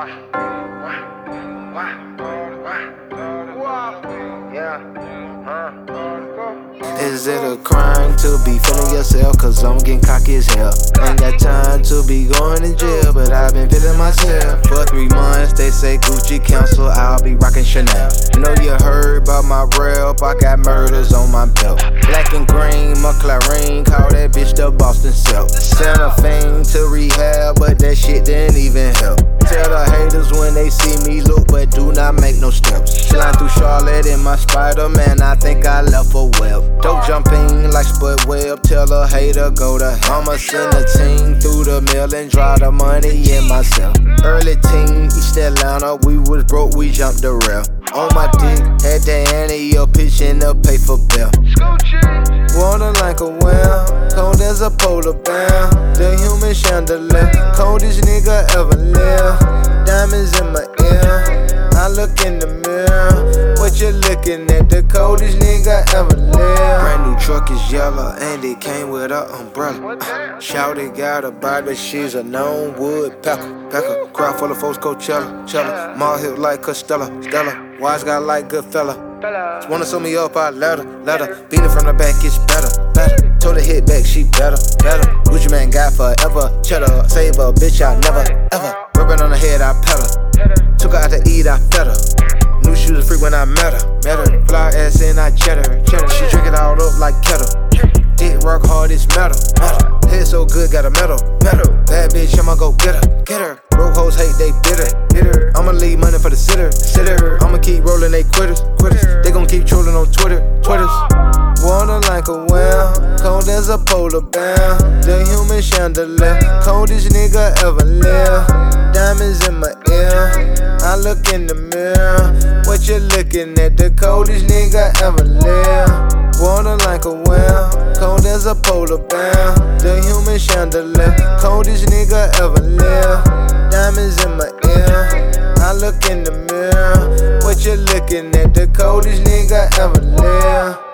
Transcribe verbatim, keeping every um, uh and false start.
Is it a crime to be feeling yourself? Cause I'm getting cocky as hell. Ain't got time to be going to jail, but I've been feeling myself. For three months, they say Gucci cancel, I'll be rocking Chanel. You know you heard about my rep, I got murders on my belt. Black and green, McLaren, call that bitch the Boston Celt. Sent a fiend to rehab, but that shit didn't even help. Tell the haters when they see me look, but do not make no steps. Slide through Charlotte in my Spider-Man, I think I left a web. Dope jumping like Spud Webb, tell a hater go to hell. I'ma send a team through the mill and draw the money in myself. Early teen, East Atlanta, we was broke, we jumped the rail. On my dick, had the ante up, pitching the pay for bell. Water like a well, cold as a polar bear. The human chandelier, coldest nigga ever live. Diamonds in my ear, I look in the mirror. What you looking at? The coldest nigga ever live. Brand new truck is yellow and it came with an umbrella. Uh, Shouty got a body, but she's a known woodpecker. Pecker, crowd full of folks, Coachella, Chella. Mall hip like Costello, Stella. Wise guy like Goodfella. Wanna sew me up, I let her, let her. Beat it from the back, it's better, better. Told her hit back, she better, better. Gucci man got forever, cheddar. Save a bitch, I never, ever. Rubbing on her head, I pet her. Took her out to eat, I fed her. Knew she was a freak when I met her, met her. Fly ass in, I cheddar, cheddar. She drink it all up like kettle. Dick rock hard, it's metal, metal. Head so good, got a medal, medal. Bad bitch, I'ma go get her, get her. Broke hoes hate, they bitter, bitter. I'ma leave money for the sitter, sitter. I'ma keep rolling, they quitters, quitters. They gon' keep trolling on Twitter, Twitters. Water like a well, cold as a polar bear. The human chandelier, coldest nigga ever live. Diamonds in my ear, I look in the mirror. What you looking at? The coldest nigga ever live. Water like a well, cold as a polar bear. The human chandelier, coldest nigga ever live. Diamonds in my ear, I look in the mirror. What you looking at? The coldest nigga ever live.